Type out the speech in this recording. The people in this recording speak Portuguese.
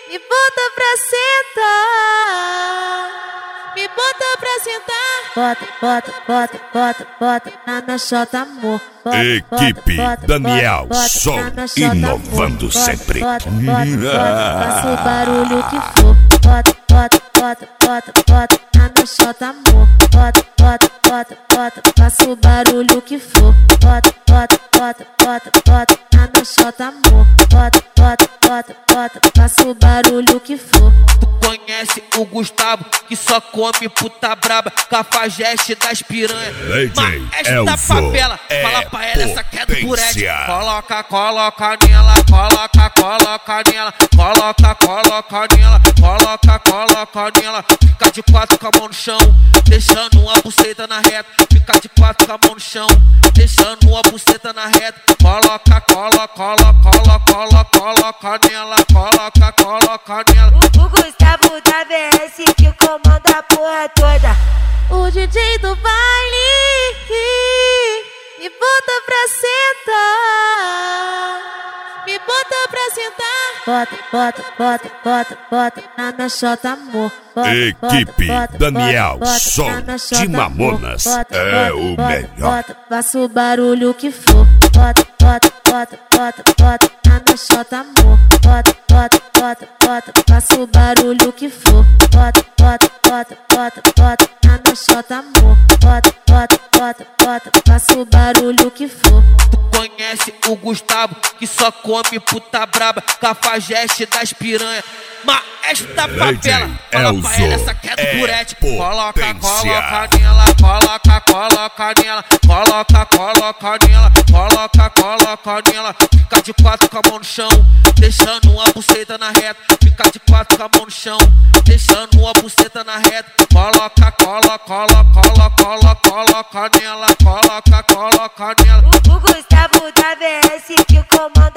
Me bota pra sentar, me bota pra sentar. Bota, bota, bota, bota, bota na minha chota, amor. Bota, Equipe bota, bota, Daniel bota Som, na minha chota, inovando amor. sempre. Bota, bota, bota, faça o barulho que for. Bota, bota, bota, bota, bota na minha chota, amor. Bota, bota, bota, bota, faça o barulho que for. Bota, bota, bota, bota, bota na minha chota, amor. Bota, bota, bota, bota, faça o barulho que for. Tu conhece o Gustavo, que só come puta braba, cafajeste das piranha. Maestro da favela, fala pra ela essa que é do burete. Coloca, coloca nela, coloca, coloca nela, coloca, coloca nela, coloca, coloca nela. Fica de quatro com a mão no chão, deixando uma buceta na reta. Fica de quatro com a mão no chão, deixando uma buceta na reta. Coloca, coloca, coloca, coloca, coloca nela, coloca, coloca nela. O Gustavo da VS que comanda a porra toda. O DJ do baile me bota pra sentar, me bota pra sentar. Bota, bota, bota, bota, bota na minha chota, amor. Bota, Equipe bota, bota, Daniel bota Som na minha chota, de Mamonas amor. Bota, é bota, o bota, melhor. Bota, faça o barulho que for. Bota, bota, bota, bota, bota na minha chota, amor. Bota, bota, bota, bota, faça o barulho que for. Bota, bota, bota, bota, bota na minha chota, amor. Bota, bota, bota, bota, faça o barulho que for. Tu conhece o Gustavo, que só come puta braba, cafajeste das piranha. Maestro da favela, fala pra ela essa que é do burete. Coloca, coloca nela, coloca, coloca nela, coloca, coloca nela, coloca, coloca nela. Fica de quatro com a mão no chão, deixando uma buceta na reta. Fica de quatro com a mão no chão, deixando uma buceta na reta. Coloca, coloca, coloca, coloca, coloca nela, coloca, coloca nela. O Gustavo da VS que comanda